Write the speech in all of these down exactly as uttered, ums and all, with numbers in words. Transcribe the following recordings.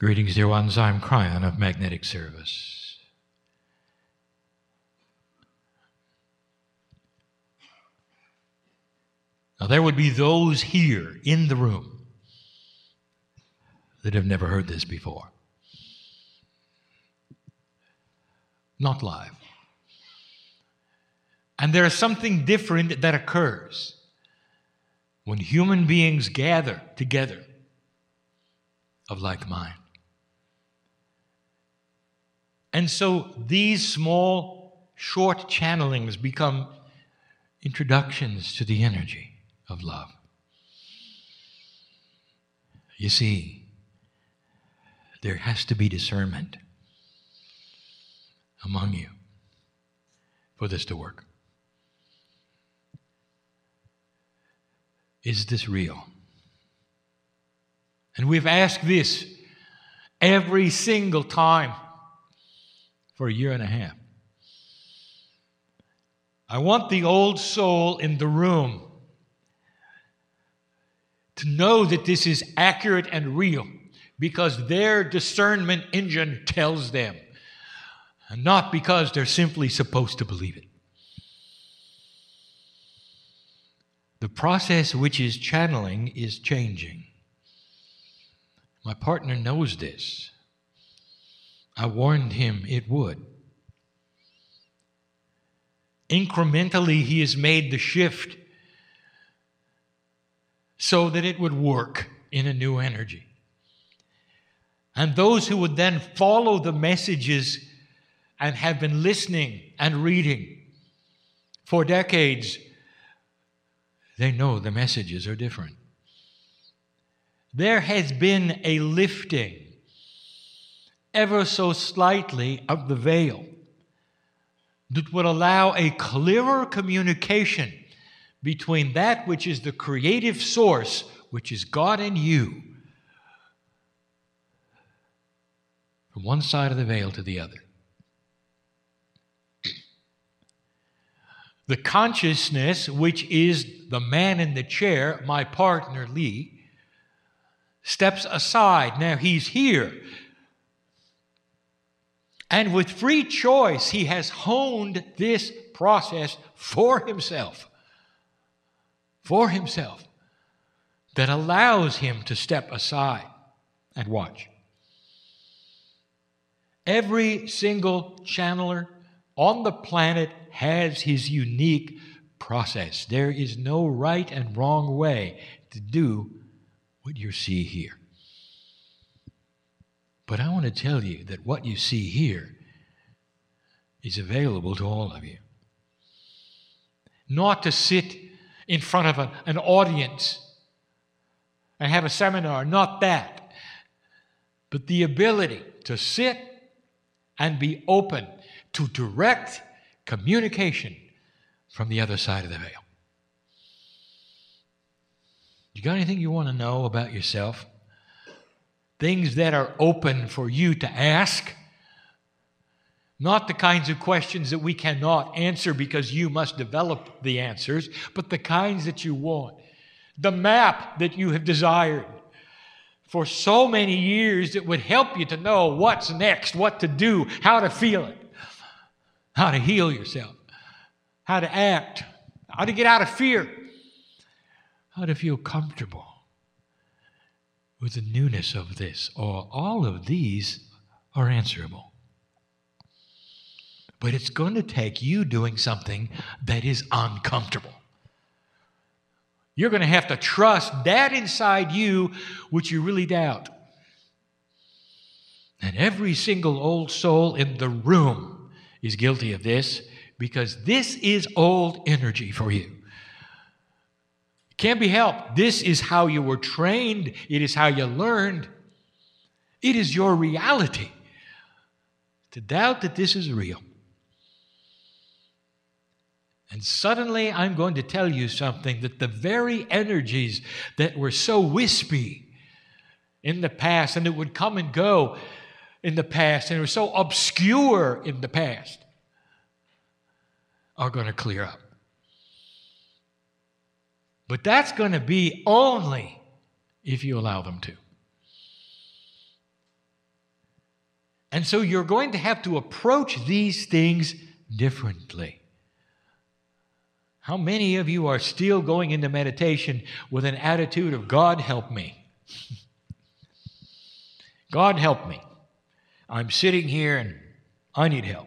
Greetings, dear ones. I'm Cryon of Magnetic Service. Now, there would be those here in the room that have never heard this before. Not live. And there is something different that occurs when human beings gather together of like mind. And so these small, short channelings become introductions to the energy of love. You see, there has to be discernment among you for this to work. Is this real? And we've asked this every single time for a year and a half. I want the old soul in the room to know that this is accurate and real because their discernment engine tells them, and not because they're simply supposed to believe it. The process which is channeling is changing. My partner knows this. I warned him it would. Incrementally, he has made the shift so that it would work in a new energy. And those who would then follow the messages and have been listening and reading for decades, they know the messages are different. There has been a lifting, ever so slightly, of the veil that would allow a clearer communication between that which is the creative source, which is God and you, from one side of the veil to the other. The consciousness, which is the man in the chair, my partner Lee, steps aside. Now he's here. And with free choice, he has honed this process for himself. For himself. That allows him to step aside and watch. Every single channeler on the planet has his unique process. There is no right and wrong way to do what you see here. But I want to tell you that what you see here is available to all of you. Not to sit in front of a, an audience and have a seminar, not that. But the ability to sit and be open to direct communication from the other side of the veil. You got anything you want to know about yourself? Things that are open for you to ask? Not the kinds of questions that we cannot answer because you must develop the answers, but the kinds that you want. The map that you have desired for so many years that would help you to know what's next, what to do, how to feel it, how to heal yourself, how to act, how to get out of fear, how to feel comfortable with the newness of this. Or all of these are answerable. But it's going to take you doing something that is uncomfortable. You're going to have to trust that inside you which you really doubt. And every single old soul in the room is guilty of this because this is old energy for you. It can't be helped. This is how you were trained. It is how you learned. It is your reality. To doubt that this is real. And suddenly I'm going to tell you something, that the very energies that were so wispy in the past and that would come and go in the past and were so obscure in the past are going to clear up. But that's going to be only if you allow them to. And so you're going to have to approach these things differently. How many of you are still going into meditation with an attitude of, God help me? God help me. I'm sitting here and I need help.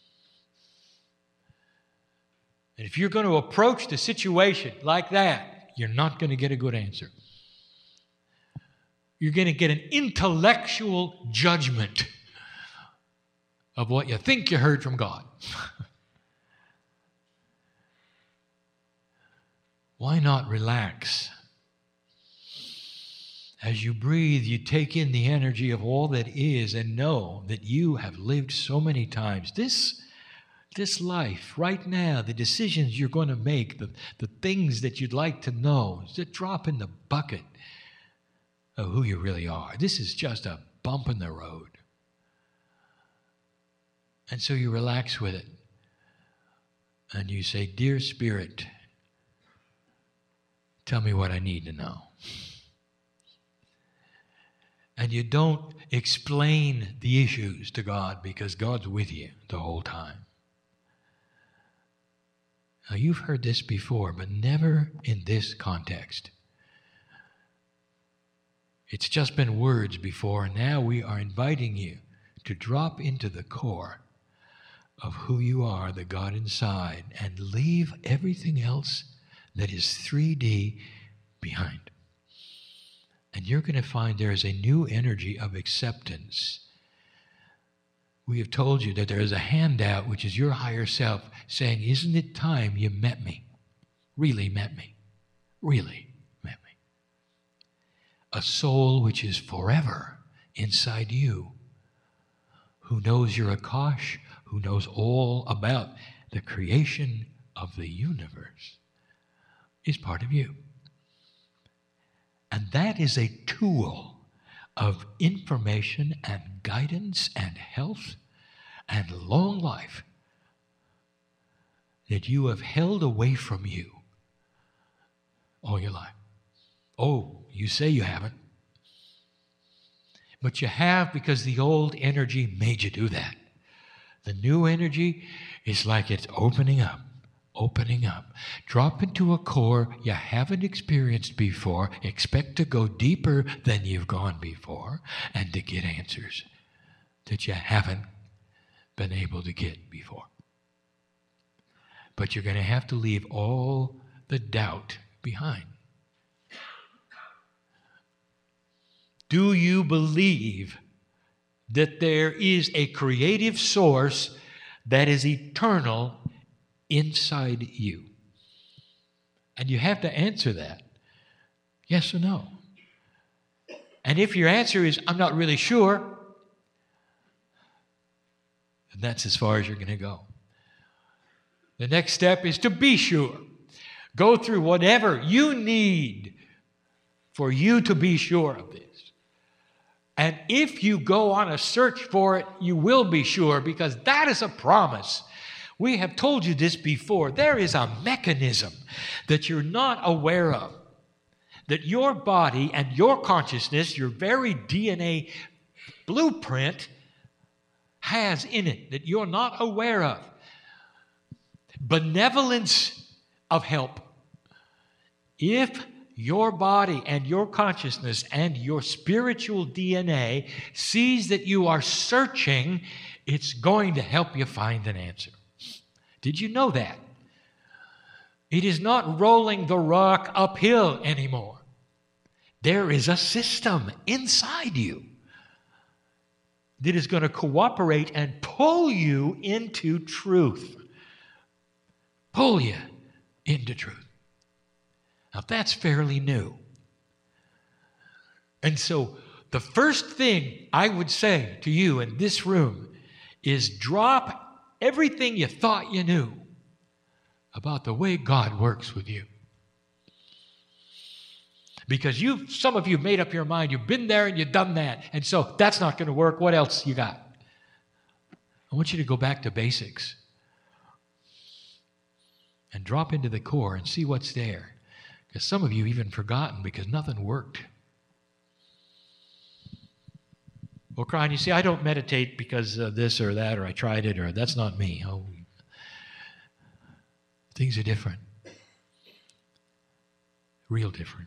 And if you're going to approach the situation like that, you're not going to get a good answer. You're going to get an intellectual judgment of what you think you heard from God. Why not relax? As you breathe, you take in the energy of all that is and know that you have lived so many times. This, this life, right now, the decisions you're going to make, the, the things that you'd like to know, is a drop in the bucket of who you really are. This is just a bump in the road. And so you relax with it. And you say, Dear Spirit, tell me what I need to know. And you don't explain the issues to God because God's with you the whole time. Now, you've heard this before, but never in this context. It's just been words before, and now we are inviting you to drop into the core of who you are, the God inside, and leave everything else that is three D behind. And you're going to find there is a new energy of acceptance. We have told you that there is a handout, which is your higher self, saying, isn't it time you met me? Really met me. Really met me. A soul which is forever inside you, who knows your Akash, who knows all about the creation of the universe, is part of you. And that is a tool of information and guidance and health and long life that you have held away from you all your life. Oh, you say you haven't. But you have because the old energy made you do that. The new energy is like it's opening up. Opening up. Drop into a core you haven't experienced before. Expect to go deeper than you've gone before and to get answers that you haven't been able to get before. But you're going to have to leave all the doubt behind. Do you believe that there is a creative source that is eternal inside you? And you have to answer that. Yes or no? And if your answer is, I'm not really sure, then that's as far as you're going to go. The next step is to be sure. Go through whatever you need for you to be sure of this. And if you go on a search for it, you will be sure, because that is a promise. We have told you this before. There is a mechanism that you're not aware of, that your body and your consciousness, your very D N A blueprint, has in it that you're not aware of. Benevolence of help. If your body and your consciousness and your spiritual D N A sees that you are searching, it's going to help you find an answer. Did you know that? It is not rolling the rock uphill anymore. There is a system inside you that is going to cooperate and pull you into truth. Pull you into truth. Now, that's fairly new. And so the first thing I would say to you in this room is drop everything you thought you knew about the way God works with you. Because you, some of you made up your mind, you've been there and you've done that, and so that's not going to work. What else you got? I want you to go back to basics and drop into the core and see what's there. Because some of you even forgotten because nothing worked. Or crying, you see, I don't meditate because of this or that, or I tried it, or that's not me. Oh, things are different. Real different.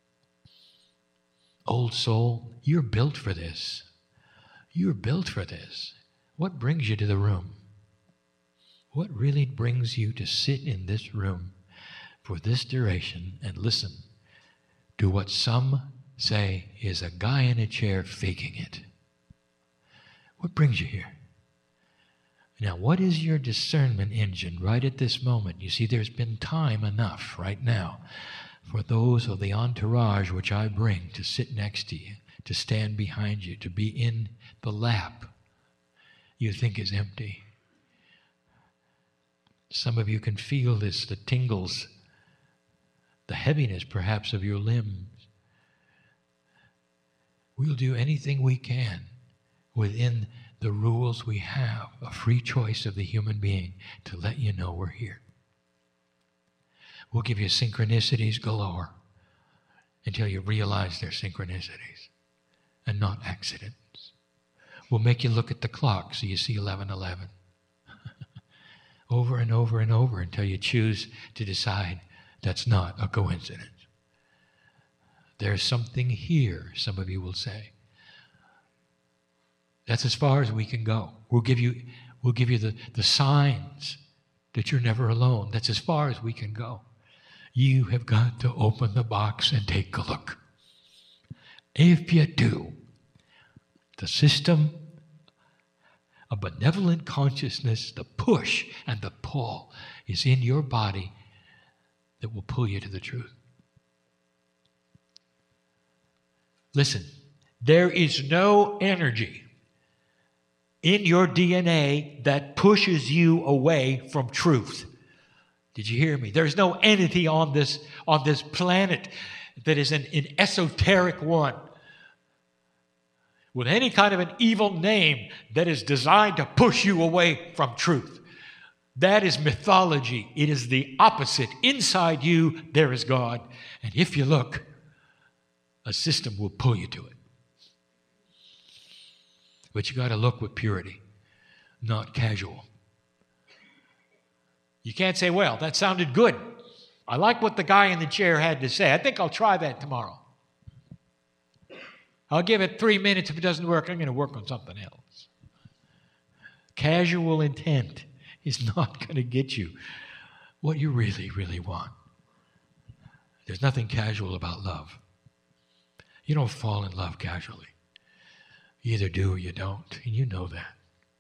Old soul, you're built for this. You're built for this. What brings you to the room? What really brings you to sit in this room for this duration and listen to what some say is a guy in a chair faking it? What brings you here? Now, what is your discernment engine right at this moment? You see, there's been time enough right now for those of the entourage which I bring to sit next to you, to stand behind you, to be in the lap you think is empty. Some of you can feel this, the tingles, the heaviness perhaps of your limbs. We'll do anything we can within the rules we have, a free choice of the human being, to let you know we're here. We'll give you synchronicities galore until you realize they're synchronicities and not accidents. We'll make you look at the clock so you see eleven eleven. Over and over and over until you choose to decide that's not a coincidence. There's something here, some of you will say. That's as far as we can go. We'll give you, we'll give you the, the signs that you're never alone. That's as far as we can go. You have got to open the box and take a look. If you do, the system of benevolent consciousness, the push and the pull is in your body that will pull you to the truth. Listen, there is no energy in your D N A that pushes you away from truth. Did you hear me? There's no entity on this, on this planet that is an, an esoteric one with any kind of an evil name that is designed to push you away from truth. That is mythology. It is the opposite. Inside you, there is God. And if you look, a system will pull you to it. But you got to look with purity, not casual. You can't say, well, that sounded good. I like what the guy in the chair had to say. I think I'll try that tomorrow. I'll give it three minutes. If it doesn't work, I'm going to work on something else. Casual intent is not going to get you what you really, really want. There's nothing casual about love. You don't fall in love casually. You either do or you don't, and you know that.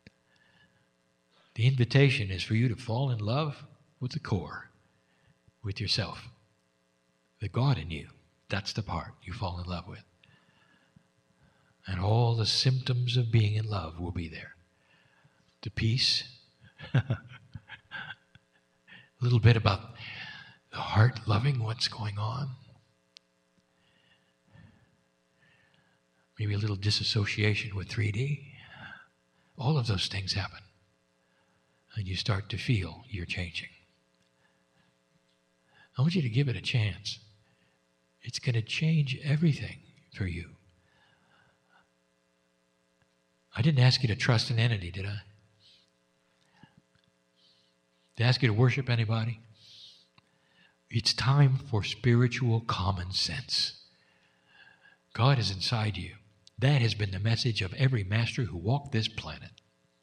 The invitation is for you to fall in love with the core, with yourself, the God in you. That's the part you fall in love with. And all the symptoms of being in love will be there. The peace, a little bit about the heart loving what's going on. Maybe a little disassociation with three D. All of those things happen. And you start to feel you're changing. I want you to give it a chance. It's going to change everything for you. I didn't ask you to trust an entity, did I? Did I ask you to worship anybody? It's time for spiritual common sense. God is inside you. That has been the message of every master who walked this planet.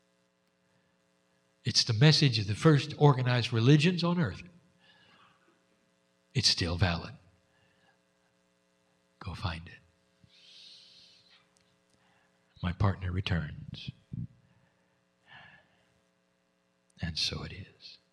It's the message of the first organized religions on earth. It's still valid. Go find it. My partner returns. And so it is.